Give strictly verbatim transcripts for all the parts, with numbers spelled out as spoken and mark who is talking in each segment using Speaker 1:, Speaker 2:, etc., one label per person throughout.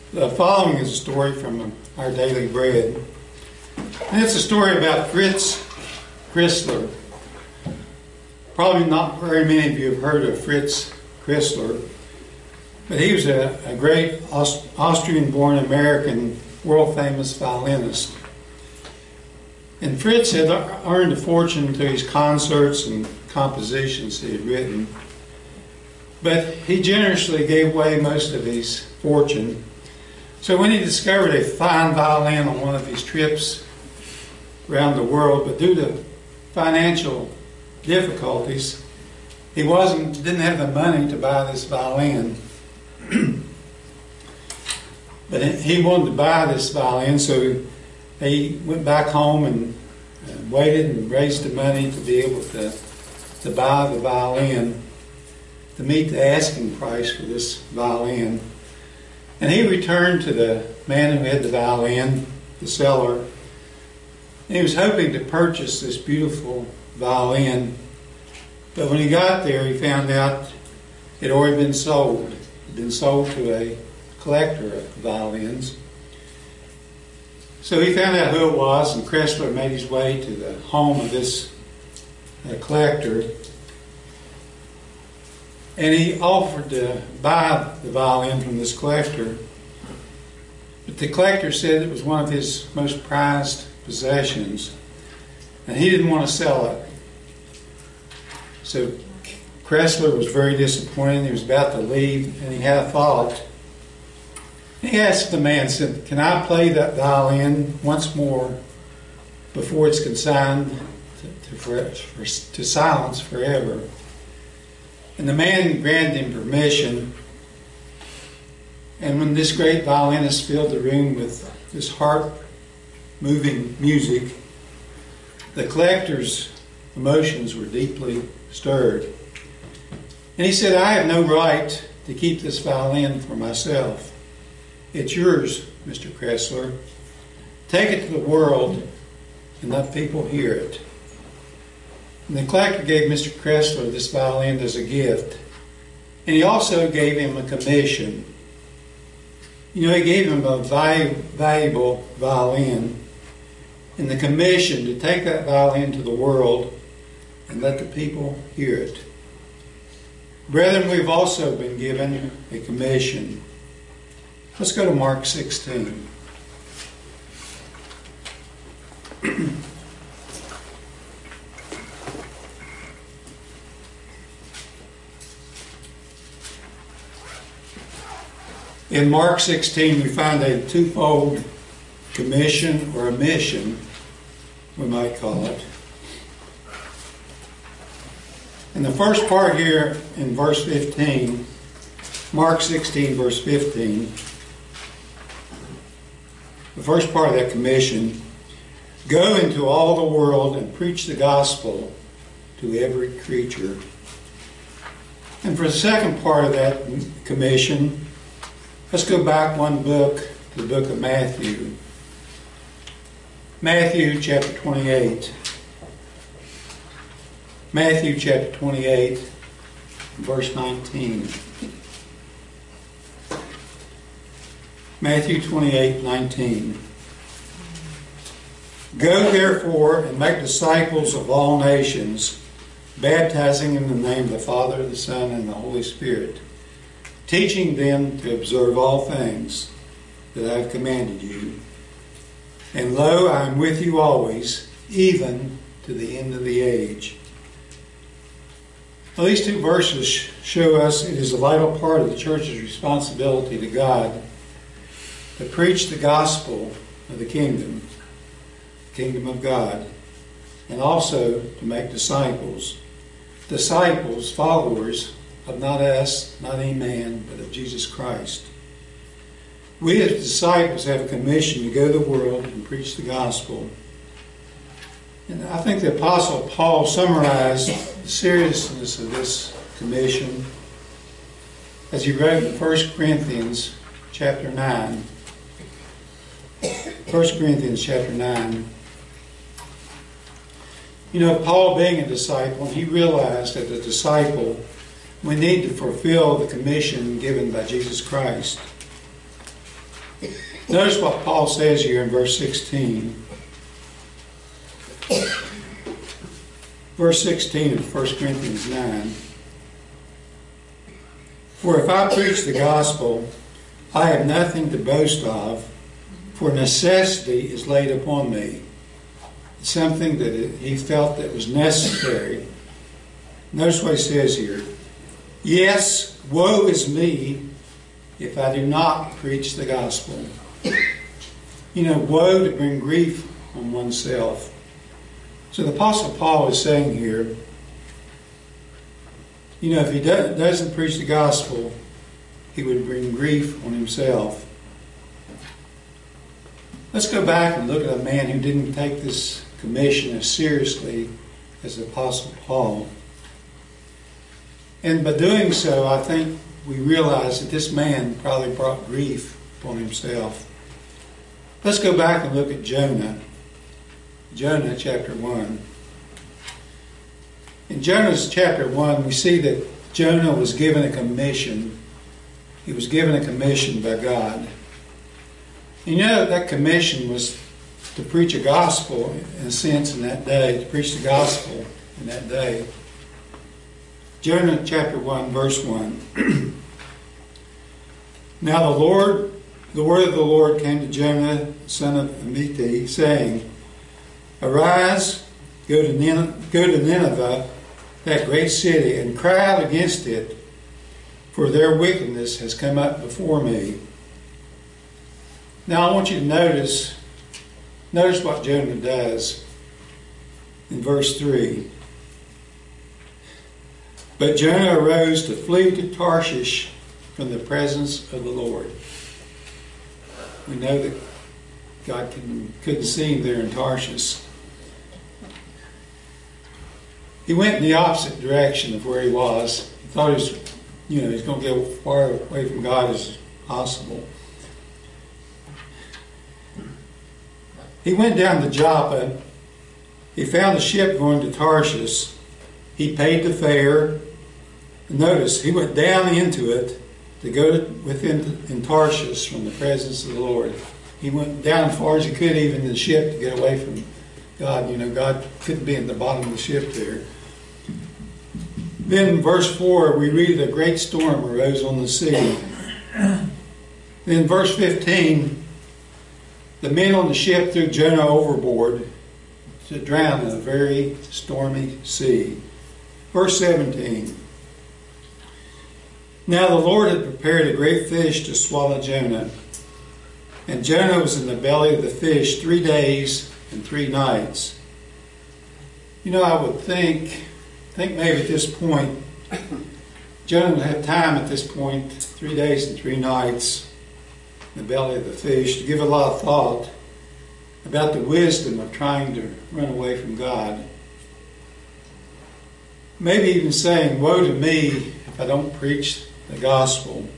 Speaker 1: The following is a story from Our Daily Bread. And it's a story about Fritz Kreisler. Probably not very many of you have heard of Fritz Kreisler, but he was a, a great Aust- Austrian-born American, world-famous violinist. And Fritz had earned a fortune through his concerts and compositions he had written, but he generously gave away most of his fortune. So when he discovered a fine violin on one of his trips around the world, but due to financial difficulties, he wasn't didn't have the money to buy this violin. But he wanted to buy this violin, so he went back home and waited and raised the money to be able to, to buy the violin, to meet the asking price for this violin. And he returned to the man who had the violin, the seller. And he was hoping to purchase this beautiful violin. But when he got there, he found out it had already been sold. It had been sold to a collector of violins. So he found out who it was, and Kreisler made his way to the home of this uh, collector. And he offered to buy the violin from this collector. But the collector said it was one of his most prized possessions, and he didn't want to sell it. So Kreisler was very disappointed. He was about to leave, and he had a thought. He asked the man, said, "Can I play that violin once more before it's consigned to, to, for, for, to silence forever?" And the man granted him permission. And when this great violinist filled the room with this heart-moving music, the collector's emotions were deeply stirred. And he said, "I have no right to keep this violin for myself. It's yours, Mister Kreisler. Take it to the world and let people hear it." And the collector gave Mister Kreisler this violin as a gift. And he also gave him a commission. You know, he gave him a valuable violin and the commission to take that violin to the world and let the people hear it. Brethren, we've also been given a commission. Let's go to Mark sixteen. In Mark sixteen, we find a twofold commission, or a mission, we might call it. In the first part here, in verse fifteen, Mark sixteen, verse fifteen, the first part of that commission: "Go into all the world and preach the gospel to every creature." And for the second part of that commission, let's go back one book to the book of Matthew. Matthew chapter twenty-eight. Matthew chapter twenty-eight, verse nineteen. Matthew twenty-eight, nineteen. "Go therefore and make disciples of all nations, baptizing in the name of the Father, the Son, and the Holy Spirit, teaching them to observe all things that I have commanded you. And lo, I am with you always, even to the end of the age." Well, these two verses show us it is a vital part of the church's responsibility to God to preach the gospel of the kingdom, the kingdom of God, and also to make disciples. Disciples, followers of not us, not any man, but of Jesus Christ. We as disciples have a commission to go to the world and preach the gospel. And I think the Apostle Paul summarized the seriousness of this commission as he wrote in First Corinthians chapter nine. First Corinthians chapter nine. You know, Paul being a disciple, he realized that as a disciple, we need to fulfill the commission given by Jesus Christ. Notice what Paul says here in verse sixteen. Verse sixteen of First Corinthians nine. For if I preach the gospel, I have nothing to boast of, for necessity is laid upon me. It's something that he felt that was necessary. Notice what he says here. Yes, woe is me if I do not preach the gospel. You know, woe to bring grief on oneself. So the Apostle Paul is saying here, you know, if he do, doesn't preach the gospel, he would bring grief on himself. Let's go back and look at a man who didn't take this commission as seriously as the Apostle Paul. And by doing so, I think we realize that this man probably brought grief upon himself. Let's go back and look at Jonah. Jonah chapter one. In Jonah's chapter one, we see that Jonah was given a commission. He was given a commission by God. You know, that commission was to preach a gospel, in a sense, in that day, to preach the gospel in that day. Jonah chapter one, verse one. Now the Lord, the word of the Lord came to Jonah, son of Amittai, saying, Arise, go to Nineveh, go to Nineveh, that great city, and cry out against it, for their wickedness has come up before me. Now I want you to notice, notice what Jonah does in verse three. But Jonah arose to flee to Tarshish from the presence of the Lord. We know that God couldn't, couldn't see him there in Tarshish. He went in the opposite direction of where he was. He thought he was, you know, he's going to get as far away from God as possible. He went down to Joppa. He found a ship going to Tarshish. He paid the fare. Notice, he went down into it to go within in Tarshish from the presence of the Lord. He went down as far as he could, even in the ship, to get away from God. You know, God couldn't be in the bottom of the ship there. Then in verse four, we read a great storm arose on the sea. Then verse fifteen, the men on the ship threw Jonah overboard to drown in a very stormy sea. Verse seventeen, now the Lord had prepared a great fish to swallow Jonah. And Jonah was in the belly of the fish three days and three nights. You know, I would think, think maybe at this point, Jonah would have time at this point, three days and three nights, in the belly of the fish, to give a lot of thought about the wisdom of trying to run away from God. Maybe even saying, woe to me if I don't preach the gospel.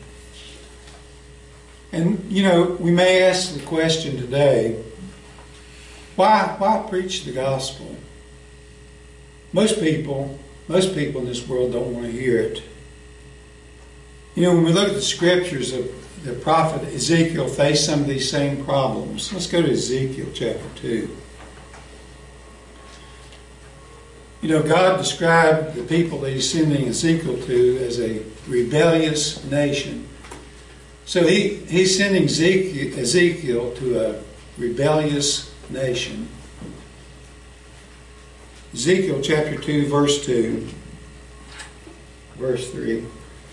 Speaker 1: And, you know, we may ask the question today, why, why preach the gospel? Most people, most people in this world don't want to hear it. You know, when we look at the scriptures, of the prophet Ezekiel faced some of these same problems. Let's go to Ezekiel chapter two. You know, God described the people that he's sending Ezekiel to as a rebellious nation. So he, he's sending Ezekiel, Ezekiel to a rebellious nation. Ezekiel chapter two, verse two, verse three.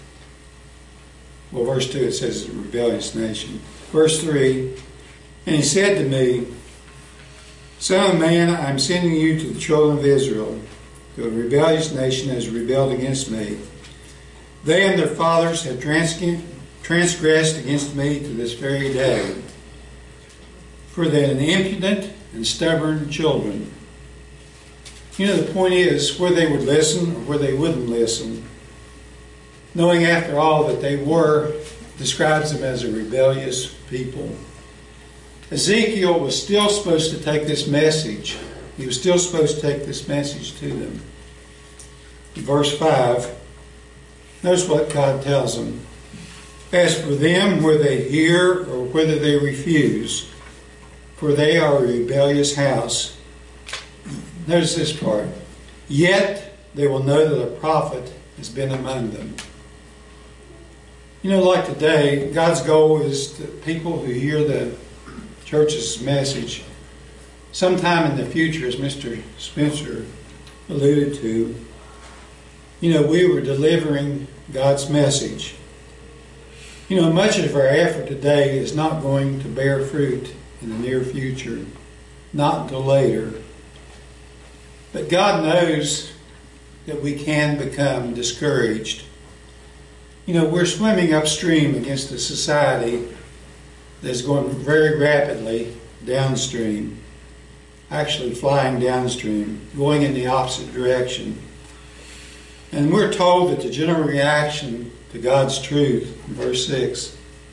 Speaker 1: Well, verse two, it says a rebellious nation. Verse three, and he said to me, Son of man, I am sending you to the children of Israel, to a rebellious nation that has rebelled against me. They and their fathers have transgressed against me to this very day. For they are impudent and stubborn children. You know, the point is, where they would listen or where they wouldn't listen, knowing after all that they were, describes them as a rebellious people. Ezekiel was still supposed to take this message. He was still supposed to take this message to them. In verse five, notice what God tells him. As for them, whether they hear or whether they refuse, for they are a rebellious house. Notice this part. Yet they will know that a prophet has been among them. You know, like today, God's goal is that people who hear the church's message, sometime in the future, as Mister Spencer alluded to, you know, we were delivering God's message. You know, much of our effort today is not going to bear fruit in the near future, not until later. But God knows that we can become discouraged. You know, we're swimming upstream against a society that's going very rapidly downstream, actually flying downstream, going in the opposite direction. And we're told that the general reaction to God's truth, in verse six,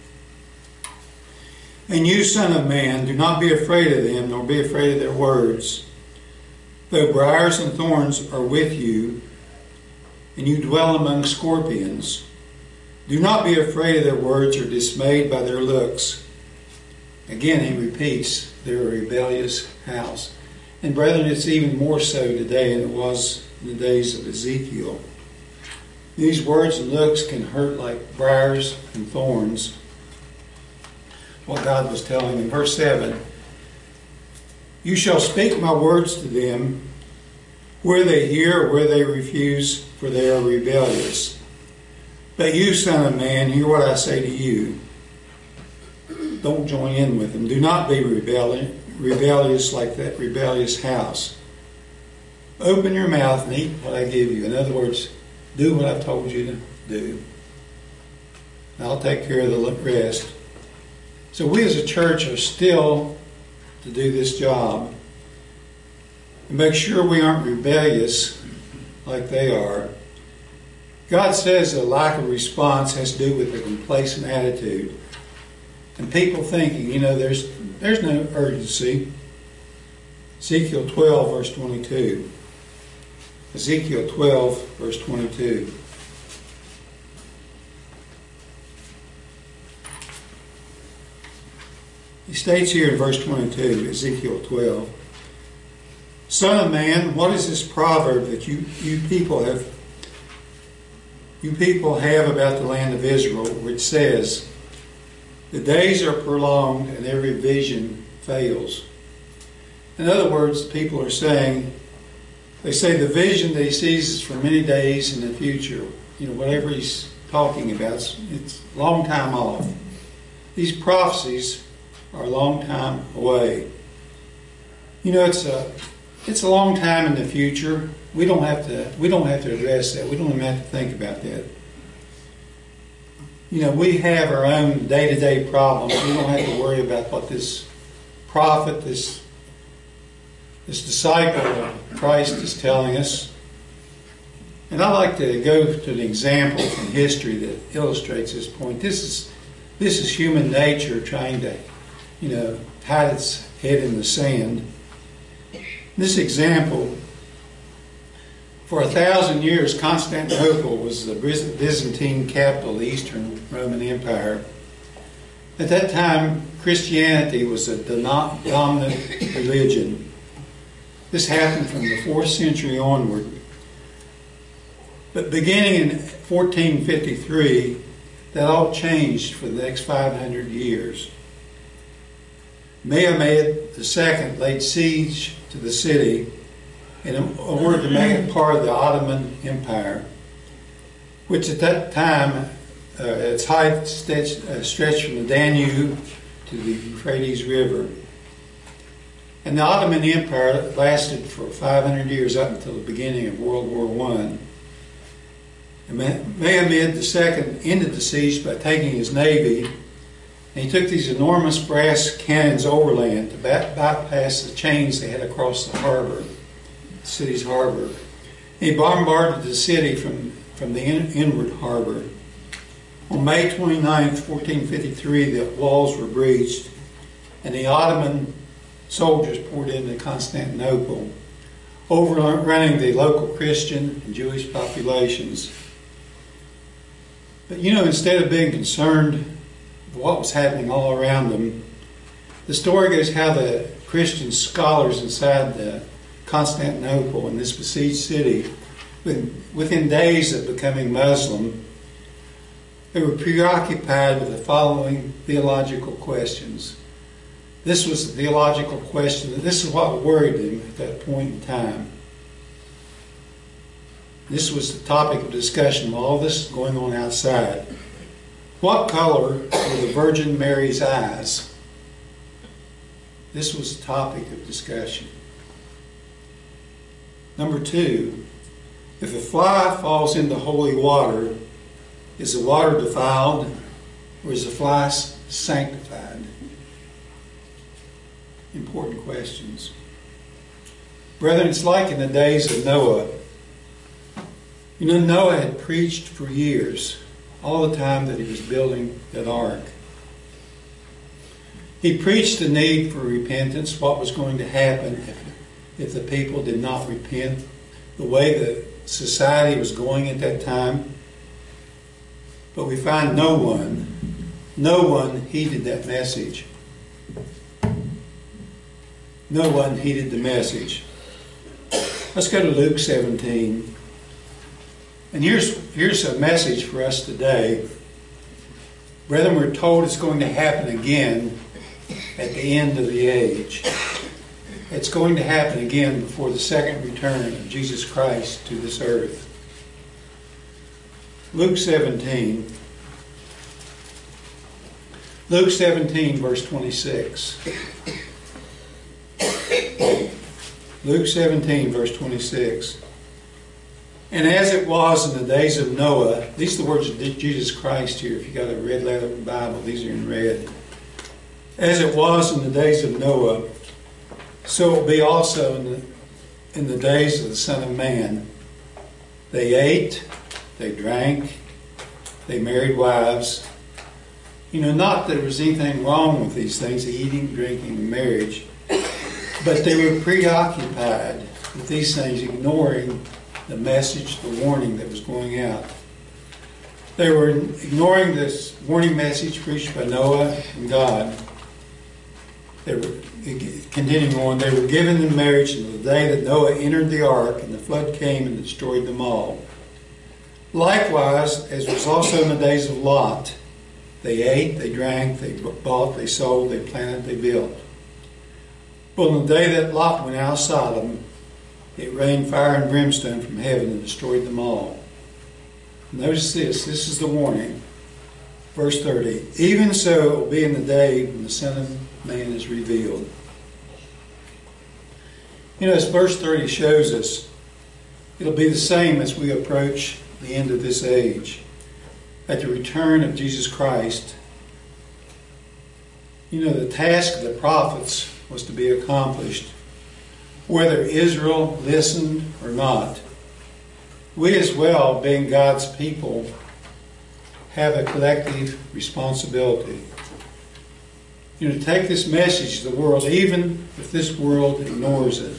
Speaker 1: and you, son of man, do not be afraid of them, nor be afraid of their words. Though briars and thorns are with you, and you dwell among scorpions, do not be afraid of their words or dismayed by their looks. Again, he repeats, they're a rebellious house. And brethren, it's even more so today than it was in the days of Ezekiel. These words and looks can hurt like briars and thorns. What God was telling in verse seven, you shall speak my words to them, where they hear or where they refuse, for they are rebellious. But you, son of man, hear what I say to you. Don't join in with them. Do not be rebellious, rebellious like that rebellious house. Open your mouth and eat what I give you. In other words, do what I've told you to do. I'll take care of the rest. So we as a church are still to do this job and make sure we aren't rebellious like they are. God says a lack of response has to do with a complacent attitude. And people thinking, you know, there's there's no urgency. Ezekiel twelve, verse twenty-two. Ezekiel twelve, verse twenty-two. He states here in verse twenty-two, Ezekiel twelve, Son of man, what is this proverb that you, you people have you people have about the land of Israel, which says, the days are prolonged and every vision fails? In other words, people are saying, they say the vision that he sees is for many days in the future. You know, whatever he's talking about, it's, it's a long time off. These prophecies are a long time away. You know, it's a it's a long time in the future. We don't have to we don't have to address that. We don't even have to think about that. You know, we have our own day-to-day problems. We don't have to worry about what this prophet, this this disciple of Christ is telling us. And I like to go to an example from history that illustrates this point. This is this is human nature trying to, you know, hide its head in the sand. This example, for a thousand years, Constantinople was the Byzantine capital of the Eastern Roman Empire. At that time, Christianity was a dominant religion. This happened from the fourth century onward. But beginning in fourteen fifty-three, that all changed for the next five hundred years. Mehmed the Second laid siege to the city in order to make it part of the Ottoman Empire, which at that time, uh, its height stretched, uh, stretched from the Danube to the Euphrates River. And the Ottoman Empire lasted for five hundred years, up until the beginning of World War One. And Mehmed the Second ended the siege by taking his navy, and he took these enormous brass cannons overland to bypass the chains they had across the harbor, the city's harbor. And he bombarded the city from, from the in, inward harbor. On May twenty-ninth, fourteen fifty-three, the walls were breached, and the Ottoman soldiers poured into Constantinople, overrunning the local Christian and Jewish populations. But you know, instead of being concerned with what was happening all around them, the story goes how the Christian scholars inside the Constantinople in this besieged city, within days of becoming Muslim, they were preoccupied with the following theological questions. This was the theological question, and this is what worried them at that point in time. This was the topic of discussion of all this going on outside. What color were the Virgin Mary's eyes? This was the topic of discussion. Number two, if a fly falls into holy water, is the water defiled or is the fly sanctified? Important questions. Brethren, it's like in the days of Noah. You know, Noah had preached for years, all the time that he was building that ark. He preached the need for repentance, what was going to happen if, if the people did not repent, the way the society was going at that time. But we find no one, no one heeded that message. No one heeded the message. Let's go to Luke seventeen. And here's, here's a message for us today. Brethren, we're told it's going to happen again at the end of the age. It's going to happen again before the second return of Jesus Christ to this earth. Luke seventeen. Luke seventeen, verse twenty-six. Luke seventeen, verse twenty-six. And as it was in the days of Noah, these are the words of Jesus Christ here. If you've got a red letter Bible, these are in red. As it was in the days of Noah, so it will be also in the, in the days of the Son of Man. They ate, they drank, they married wives. You know, not that there was anything wrong with these things, the eating, drinking, and marriage, but they were preoccupied with these things, ignoring the message, the warning that was going out. They were ignoring this warning message preached by Noah and God. They were continuing on. They were given in marriage on the day that Noah entered the ark, and the flood came and destroyed them all. Likewise, as was also in the days of Lot, they ate, they drank, they bought, they sold, they planted, they built. But on the day that Lot went out of Sodom, it rained fire and brimstone from heaven and destroyed them all. Notice this. This is the warning. Verse thirty. Even so it will be in the day when the Son of Man is revealed. You know, as verse thirty shows us, it'll be the same as we approach the end of this age. At the return of Jesus Christ, you know, the task of the prophets was to be accomplished, whether Israel listened or not. We as well, being God's people, have a collective responsibility. You know, to take this message to the world, even if this world ignores it,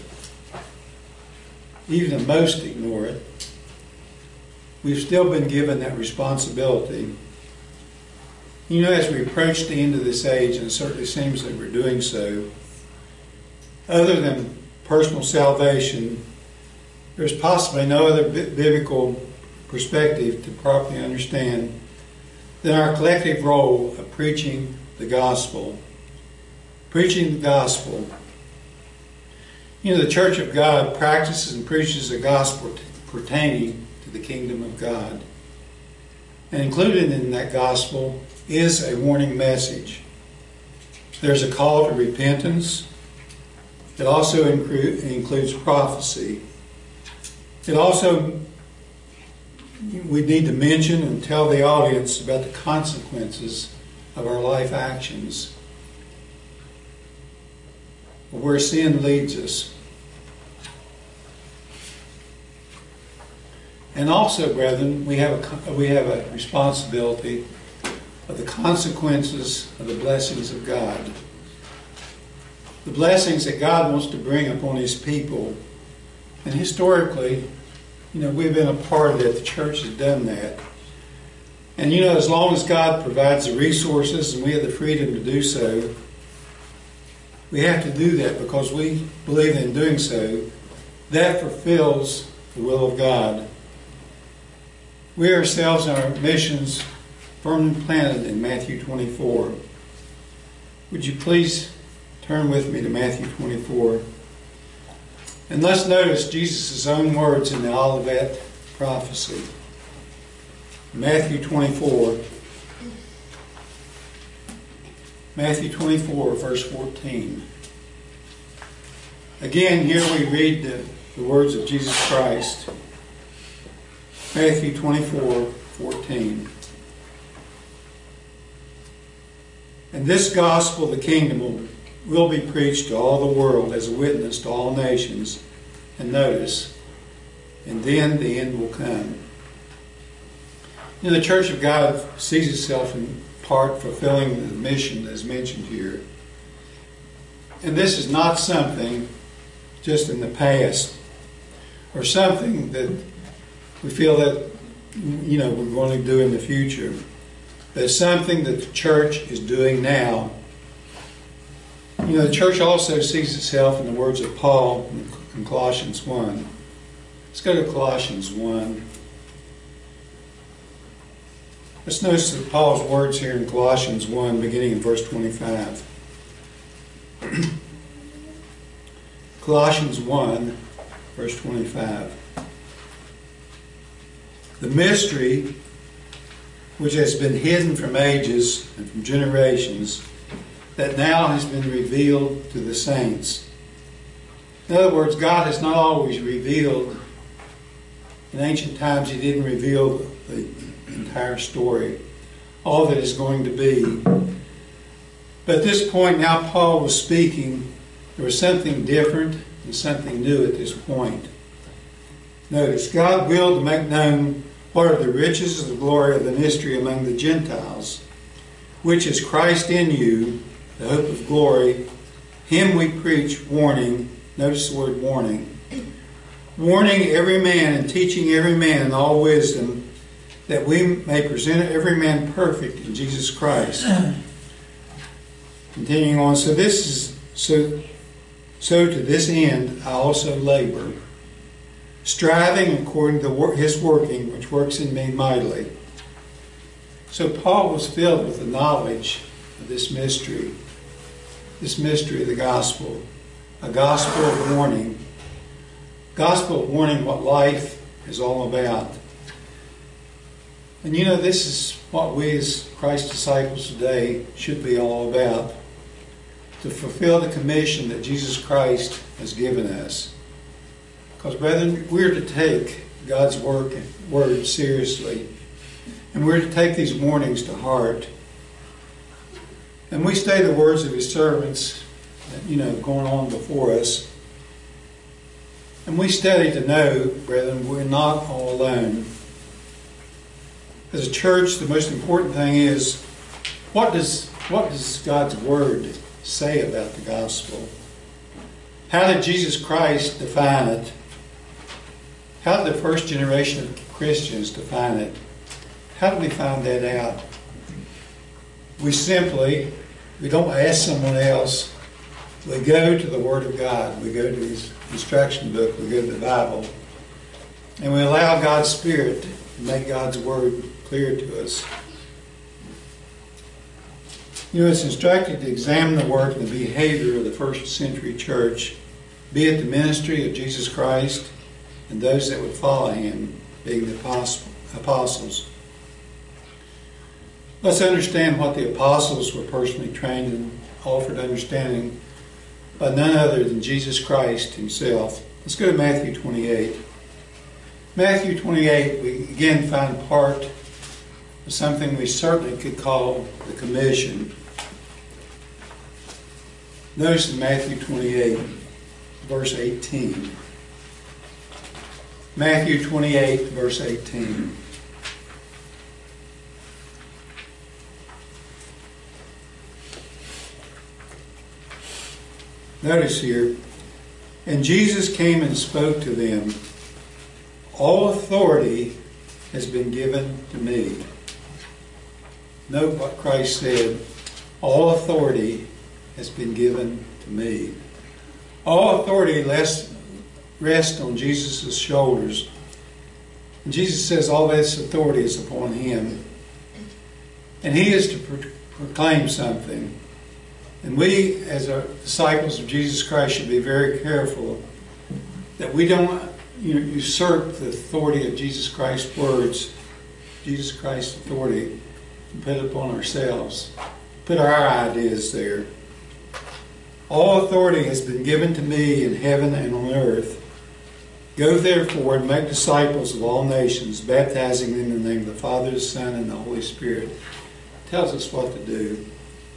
Speaker 1: even the most ignore it, we've still been given that responsibility. You know, as we approach the end of this age, and it certainly seems that we're doing so, other than personal salvation, there's possibly no other biblical perspective to properly understand than our collective role of preaching the gospel. Preaching the gospel. You know, the Church of God practices and preaches the gospel pertaining to the kingdom of God. And included in that gospel is a warning message. There's a call to repentance. It also incru- includes prophecy. It also, we need to mention and tell the audience about the consequences of our life actions, where sin leads us. And also, brethren, we have a, we have a responsibility of the consequences of the blessings of God. The blessings that God wants to bring upon His people. And historically, you know, we've been a part of that. The church has done that. And you know, as long as God provides the resources and we have the freedom to do so, we have to do that because we believe in doing so, that fulfills the will of God. We ourselves and our missions firmly planted in Matthew twenty-four. Would you please turn with me to Matthew twenty-four? And let's notice Jesus' own words in the Olivet prophecy. Matthew twenty-four. Matthew twenty-four, verse fourteen. Again, here we read the, the words of Jesus Christ. Matthew twenty-four, fourteen. And this gospel of the kingdom will, will be preached to all the world as a witness to all nations. And notice, and then the end will come. You know, the Church of God sees itself in part fulfilling the mission that is mentioned here. And this is not something just in the past or something that we feel that, you know, we're going to do in the future. But it's something that the church is doing now. You know, the church also sees itself in the words of Paul in Colossians one. Let's go to Colossians one. Let's notice that Paul's words here in Colossians one, beginning in verse twenty-five. Colossians one, verse twenty-five. The mystery which has been hidden from ages and from generations, that now has been revealed to the saints. In other words, God has not always revealed. In ancient times, He didn't reveal the entire story, all that is going to be. But at this point, now Paul was speaking, there was something different and something new at this point. Notice, God willed to make known what are the riches of the glory of the mystery among the Gentiles, which is Christ in you, the hope of glory. Him we preach, warning, notice the word warning, warning every man and teaching every man in all wisdom, that we may present every man perfect in Jesus Christ. Continuing on, so this is so so to this end I also labor, striving according to His working, which works in me mightily. So Paul was filled with the knowledge of this mystery, this mystery of the gospel, a gospel of warning, gospel of warning what life is all about. And you know, this is what we as Christ's disciples today should be all about, to fulfill the commission that Jesus Christ has given us. Because, brethren, we're to take God's work, word seriously. And we're to take these warnings to heart. And we stay the words of His servants, you know, going on before us. And we study to know, brethren, we're not all alone. As a church, the most important thing is, what does, what does God's Word say about the gospel? How did Jesus Christ define it? How did the first generation of Christians define it? How do we find that out? We simply, we don't ask someone else. We go to the Word of God. We go to His instruction book. We go to the Bible. And we allow God's Spirit to make God's Word clear to us. You know, it's instructed to examine the work and the behavior of the first century church, be it the ministry of Jesus Christ and those that would follow Him, being the apostles. Let's understand what the apostles were personally trained and offered understanding by none other than Jesus Christ Himself. Let's go to Matthew twenty-eight. Matthew twenty-eight, we again find part of something we certainly could call the commission. Notice in Matthew twenty-eight, verse eighteen. Matthew twenty-eight, verse eighteen. Notice here, and Jesus came and spoke to them, all authority has been given to me. note what Christ said, all authority has been given to me. All authority rests rest on Jesus' shoulders. And Jesus says all this authority is upon him. And he is to pro- proclaim something. And we, as our disciples of Jesus Christ, should be very careful that we don't you know, usurp the authority of Jesus Christ's words, Jesus Christ's authority, and put it upon ourselves. Put our ideas there. All authority has been given to me in heaven and on earth. Go therefore and make disciples of all nations, baptizing them in the name of the Father, the Son, and the Holy Spirit. It tells us what to do.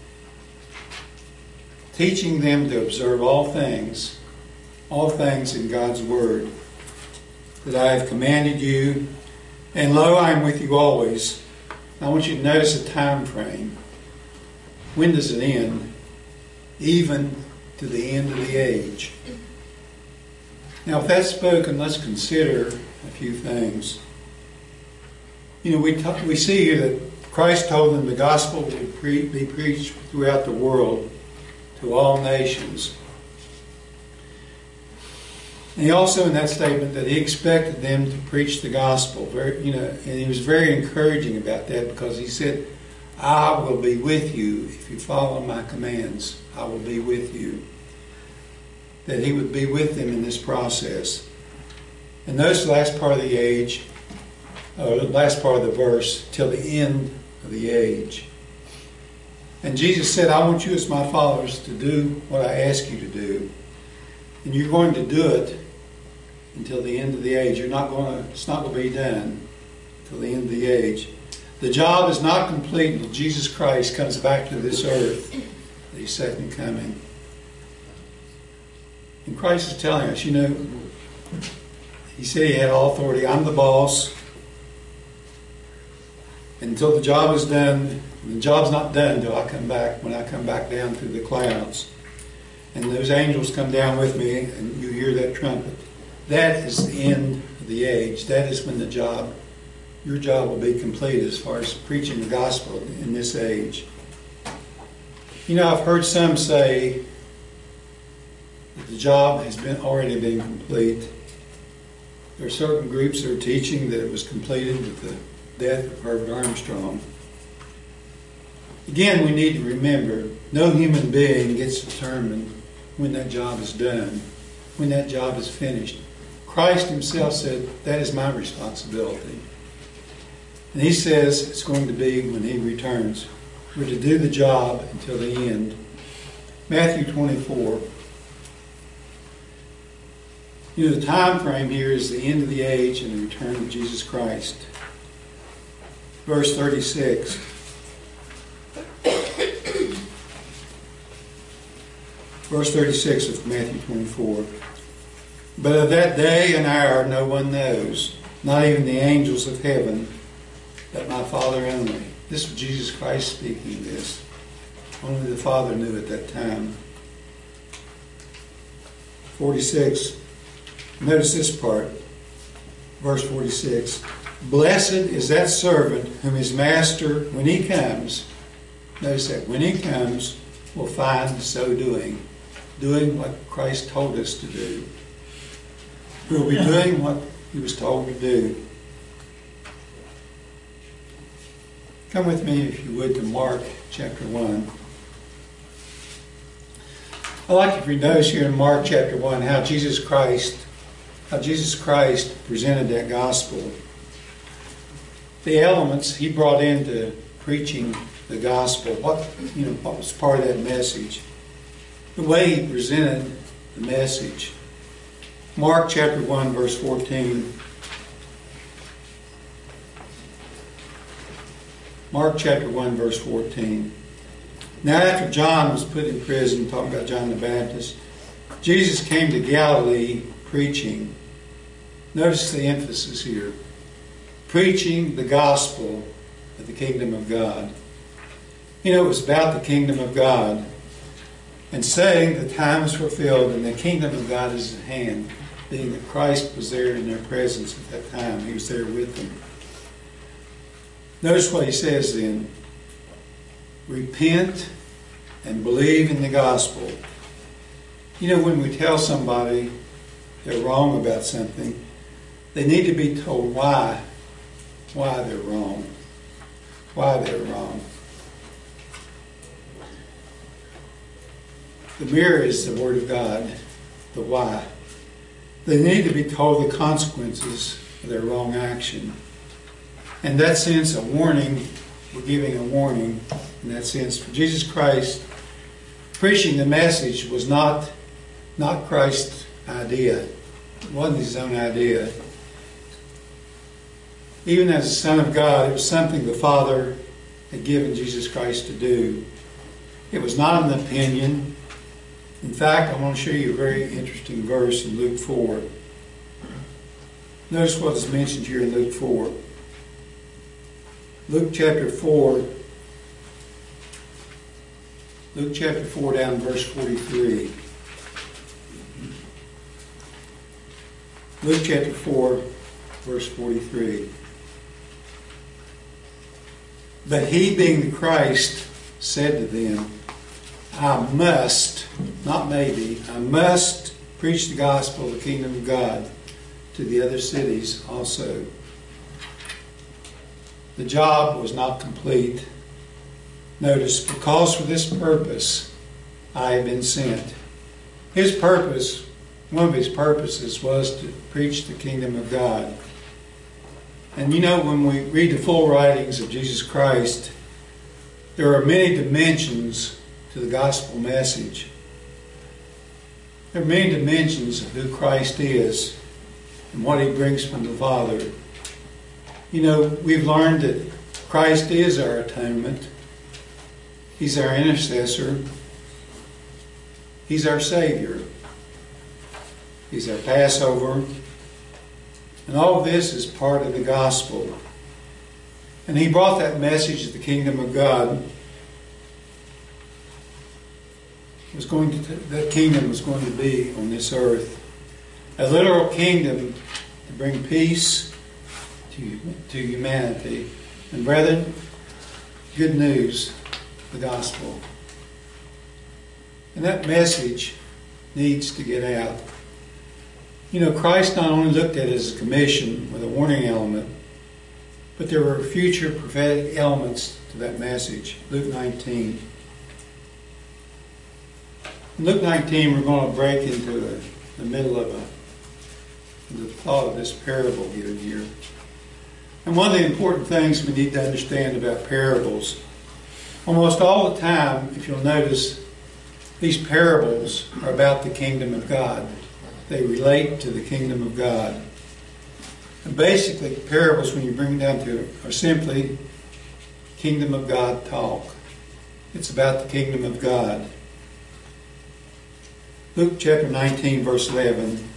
Speaker 1: Teaching them to observe all things, all things in God's Word, that I have commanded you. And lo, I am with you always. I want you to notice a time frame. When does it end? Even to the end of the age. Now, if that's spoken, let's consider a few things. You know, we t- we see here that Christ told them the gospel would pre- be preached throughout the world to all nations. And he also, in that statement, that he expected them to preach the gospel. Very, you know, and he was very encouraging about that because he said, I will be with you if you follow my commands. I will be with you. That he would be with them in this process. And notice the last part of the age, or the last part of the verse, till the end of the age. And Jesus said, I want you as my followers to do what I ask you to do. And you're going to do it until the end of the age. You're not going to, it's not going to be done until the end of the age. The job is not complete until Jesus Christ comes back to this earth, the second coming. And Christ is telling us, you know, he said he had all authority. I'm the boss. Until the job is done, the job's not done until I come back, when I come back down through the clouds. And those angels come down with me and you hear that trumpet. That is the end of the age. That is when the job, your job will be complete as far as preaching the gospel in this age. You know, I've heard some say that the job has been already been complete. There are certain groups that are teaching that it was completed with the death of Herbert Armstrong. Again, we need to remember, no human being gets determined when that job is done, when that job is finished. Christ himself said, that is my responsibility. And he says it's going to be when he returns. We're to do the job until the end. Matthew twenty-four. You know, the time frame here is the end of the age and the return of Jesus Christ. Verse thirty-six. Verse thirty-six of Matthew twenty-four. But of that day and hour no one knows, not even the angels of heaven, but my Father only. This was Jesus Christ speaking this. Only the Father knew at that time. forty-six. Notice this part. Verse forty-six. Blessed is that servant whom his master, when he comes, notice that, when he comes, will find so doing. Doing what Christ told us to do. We'll be doing what he was told to do. Come with me, if you would, to Mark chapter one. I'd like if you notice here in Mark chapter one how Jesus Christ, how Jesus Christ presented that gospel. The elements he brought into preaching the gospel, what you know, what was part of that message. The way he presented the message. Mark chapter one, verse fourteen. Mark chapter one, verse fourteen. Now after John was put in prison, talking about John the Baptist, Jesus came to Galilee preaching. Notice the emphasis here. Preaching the gospel of the kingdom of God. You know, it was about the kingdom of God. And saying the time is fulfilled and the kingdom of God is at hand. Being that Christ was there in their presence at that time. He was there with them. Notice what he says then. repent and believe in the gospel. You know, when we tell somebody they're wrong about something, they need to be told why, why they're wrong, why they're wrong. The mirror is the Word of God, the why. They need to be told the consequences of their wrong action. In that sense, a warning, we're giving a warning in that sense. For Jesus Christ, preaching the message was not, not Christ's idea. It wasn't his own idea. Even as the Son of God, it was something the Father had given Jesus Christ to do. It was not an opinion. In fact, I want to show you a very interesting verse in Luke four. Notice what is mentioned here in Luke four. Luke chapter four. Luke chapter four down in verse forty-three. Luke chapter four, verse forty-three. But he, being the Christ, said to them, I must, not maybe, I must preach the gospel of the kingdom of God to the other cities also. The job was not complete. Notice, because for this purpose I have been sent. His purpose, one of his purposes, was to preach the kingdom of God. And you know, when we read the full writings of Jesus Christ, there are many dimensions to the gospel message. There are many dimensions of who Christ is and what he brings from the Father. You know, we've learned that Christ is our atonement. He's our intercessor. He's our Savior. He's our Passover. And all of this is part of the gospel. And he brought that message of the kingdom of God. Was going to, that kingdom was going to be on this earth. A literal kingdom to bring peace to, to humanity. And brethren, good news, the gospel. And that message needs to get out. You know, Christ not only looked at it as a commission with a warning element, but there were future prophetic elements to that message. Luke nineteen. In Luke nineteen, we're going to break into the, the middle of a, the thought of this parable given here. And one of the important things we need to understand about parables, almost all the time, if you'll notice, these parables are about the kingdom of God. They relate to the kingdom of God. And basically, parables, when you bring them down to it, are simply kingdom of God talk. It's about the kingdom of God. Luke chapter nineteen, verse eleven.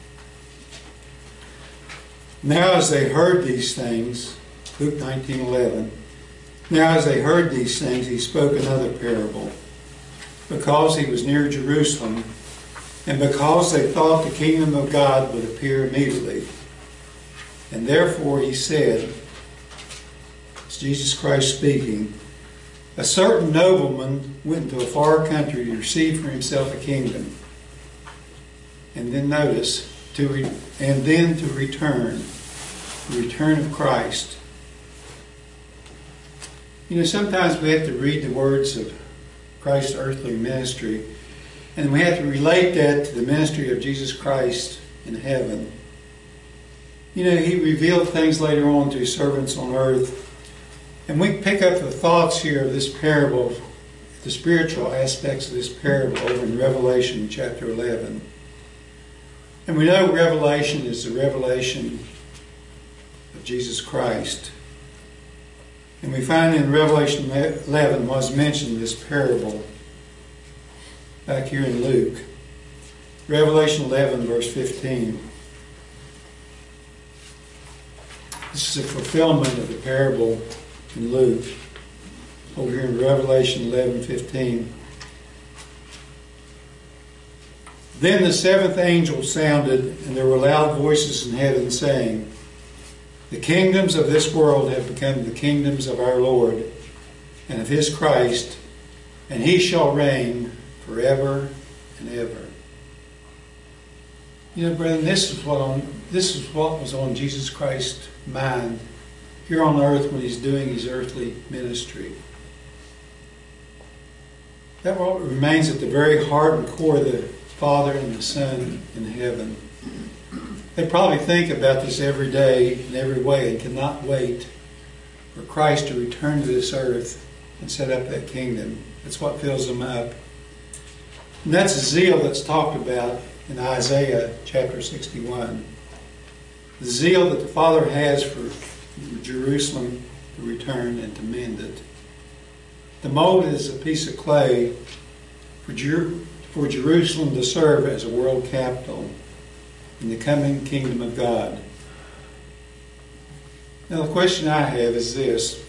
Speaker 1: Now as they heard these things, Luke nineteen, eleven. Now as they heard these things, he spoke another parable, because he was near Jerusalem, and because they thought the kingdom of God would appear immediately. And therefore he said, it's Jesus Christ speaking, a certain nobleman went into a far country to receive for himself a kingdom. And then notice, to re- and then to return, the return of Christ. You know, sometimes we have to read the words of Christ's earthly ministry, and we have to relate that to the ministry of Jesus Christ in heaven. You know, he revealed things later on to his servants on earth. And we pick up the thoughts here of this parable, the spiritual aspects of this parable over in Revelation chapter eleven. And we know Revelation is the revelation of Jesus Christ. And we find in Revelation eleven was mentioned this parable back here in Luke. Revelation eleven, verse fifteen. This is a fulfillment of the parable in Luke. Over here in Revelation eleven, fifteen. Then the seventh angel sounded, and there were loud voices in heaven saying, the kingdoms of this world have become the kingdoms of our Lord and of his Christ, and he shall reign forever and ever. You know, brethren, this is what on this is what was on Jesus Christ's mind here on earth when he's doing his earthly ministry. That what remains at the very heart and core of the Father and the Son in heaven. They probably think about this every day in every way and cannot wait for Christ to return to this earth and set up that kingdom. That's what fills them up. And that's the zeal that's talked about in Isaiah chapter sixty-one. The zeal that the Father has for Jerusalem to return and to mend it. The mold is a piece of clay for, Jer- for Jerusalem to serve as a world capital in the coming kingdom of God. Now the question I have is this.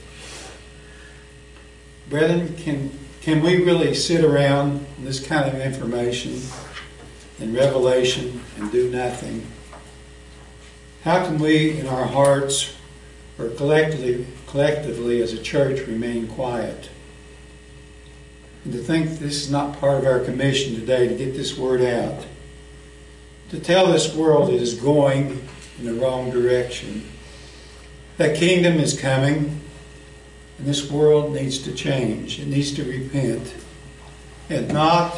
Speaker 1: Brethren, can, can we really sit around on this kind of information and revelation and do nothing? How can we in our hearts or collectively, collectively as a church remain quiet? And to think this is not part of our commission today to get this word out. To tell this world it is going in the wrong direction. That kingdom is coming and this world needs to change. It needs to repent. If not,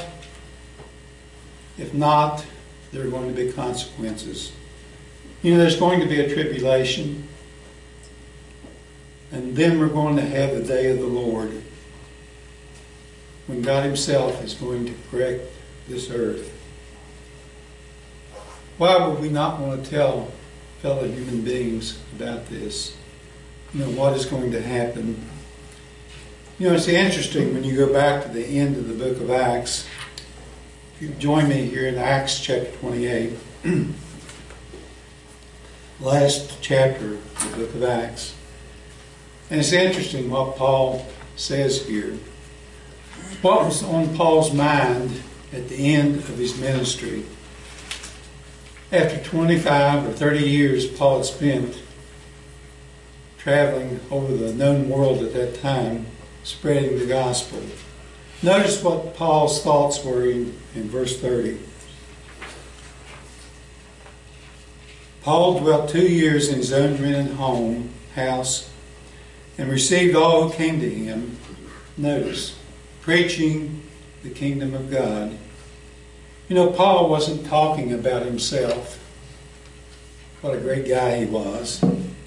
Speaker 1: if not, there are going to be consequences. You know, there's going to be a tribulation. And then we're going to have the day of the Lord, when God himself is going to correct this earth. Why would we not want to tell fellow human beings about this? You know, what is going to happen? You know, it's interesting when you go back to the end of the book of Acts. If you join me here in Acts chapter twenty-eight, last chapter of the book of Acts. And it's interesting what Paul says here. What was on Paul's mind at the end of his ministry? After twenty-five or thirty years Paul had spent traveling over the known world at that time, spreading the gospel. Notice what Paul's thoughts were in, in verse thirty. Paul dwelt two years in his own rented home, house, and received all who came to him. Notice, preaching the kingdom of God. You know, Paul wasn't talking about himself. What a great guy he was.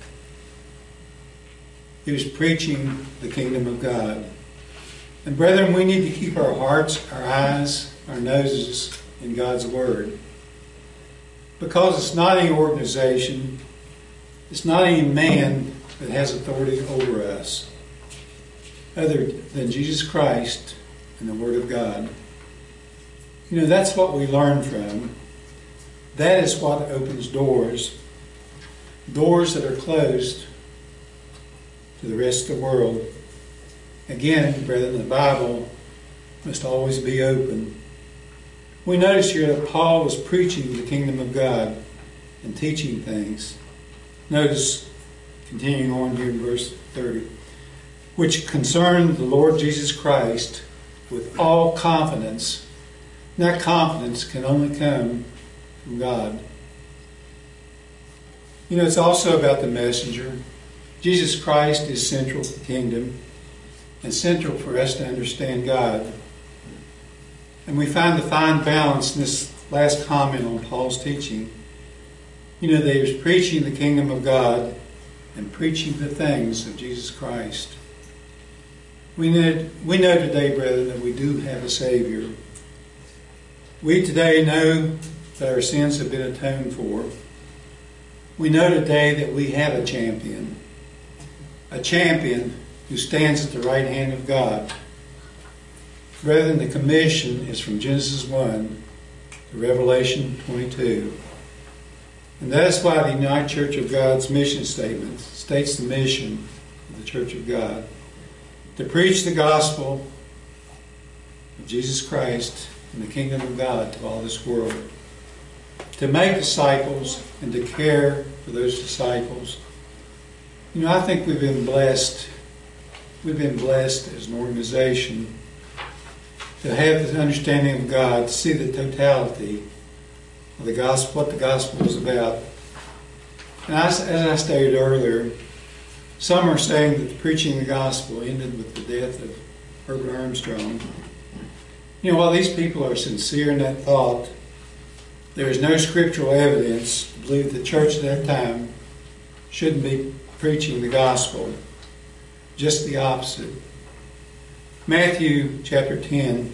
Speaker 1: He was preaching the kingdom of God. And brethren, we need to keep our hearts, our eyes, our noses in God's Word. Because it's not any organization, it's not any man that has authority over us, other than Jesus Christ and the Word of God. You know, that's what we learn from. That is what opens doors. Doors that are closed to the rest of the world. Again, brethren, the Bible must always be open. We notice here that Paul was preaching the kingdom of God and teaching things. Notice, continuing on here in verse thirty, which concerned the Lord Jesus Christ with all confidence. And that confidence can only come from God. You know, it's also about the messenger. Jesus Christ is central to the kingdom and central for us to understand God. And we find the fine balance in this last comment on Paul's teaching. You know, that he was preaching the kingdom of God and preaching the things of Jesus Christ. We know, we know today, brethren, that we do have a Savior. We today know that our sins have been atoned for. We know today that we have a champion. A champion who stands at the right hand of God. Brethren, the commission is from Genesis one to Revelation twenty-two. And that is why the United Church of God's mission statement states the mission of the Church of God. To preach the gospel of Jesus Christ and the kingdom of God to all this world. To make disciples and to care for those disciples. You know, I think we've been blessed we've been blessed as an organization to have the understanding of God, to see the totality of the gospel, what the gospel is about. And as, as I stated earlier, some are saying that the preaching of the gospel ended with the death of Herbert Armstrong. You know, while these people are sincere in that thought, there is no scriptural evidence to believe the church at that time shouldn't be preaching the gospel. Just the opposite. Matthew chapter ten.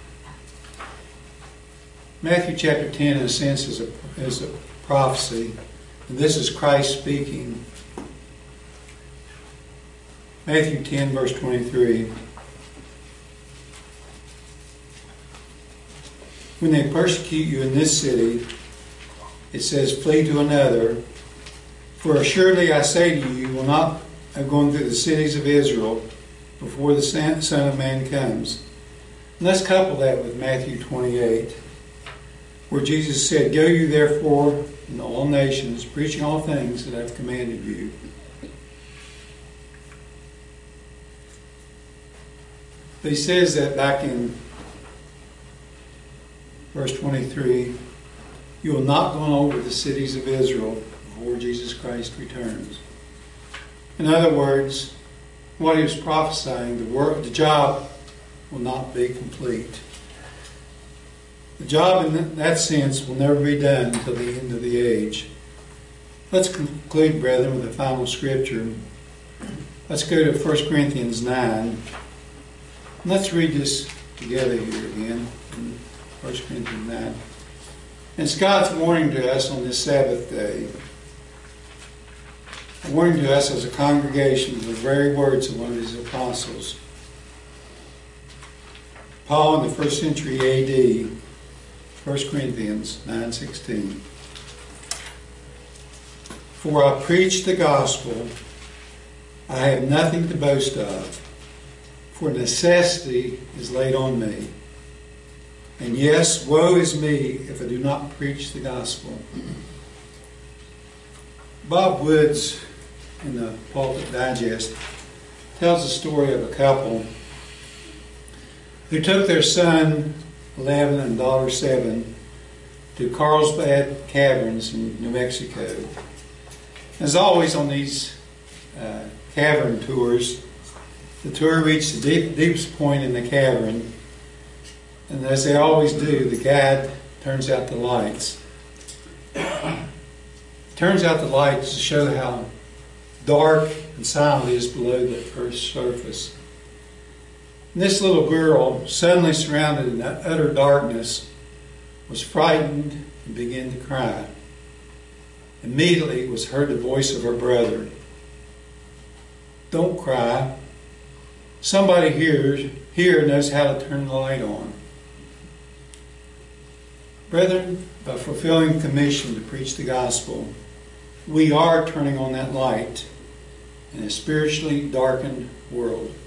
Speaker 1: Matthew chapter ten, in a sense, is a, is a prophecy. And this is Christ speaking. Matthew ten, verse twenty-three. When they persecute you in this city, it says, flee to another. For assuredly I say to you, you will not have gone through the cities of Israel before the Son of Man comes. And let's couple that with Matthew twenty-eight, where Jesus said, go you therefore into all nations, preaching all things that I've commanded you. But he says that back in verse twenty-three, you will not go over the cities of Israel before Jesus Christ returns. In other words, what he was prophesying, the work, the job will not be complete. The job in that sense will never be done until the end of the age. Let's conclude, brethren, with the final scripture. Let's go to First Corinthians nine. Let's read this together here again in First Corinthians nine. And it's God's warning to us on this Sabbath day. A warning to us as a congregation of the very words of one of his apostles. Paul in the first century A D, First Corinthians nine sixteen. For I preach the gospel, I have nothing to boast of, for necessity is laid on me. And yes, woe is me if I do not preach the gospel. Bob Woods, in the Pulpit Digest, tells the story of a couple who took their son, eleven, and daughter, seven, to Carlsbad Caverns in New Mexico. As always on these uh, cavern tours, the tour reached the deep, deepest point in the cavern, and as they always do, the guide turns out the lights. Turns out the lights to show how dark and silent it is below the earth's surface. And this little girl, suddenly surrounded in utter darkness, was frightened and began to cry. Immediately was heard the voice of her brother. Don't cry. Somebody here, here knows how to turn the light on. Brethren, by fulfilling the commission to preach the gospel, we are turning on that light in a spiritually darkened world.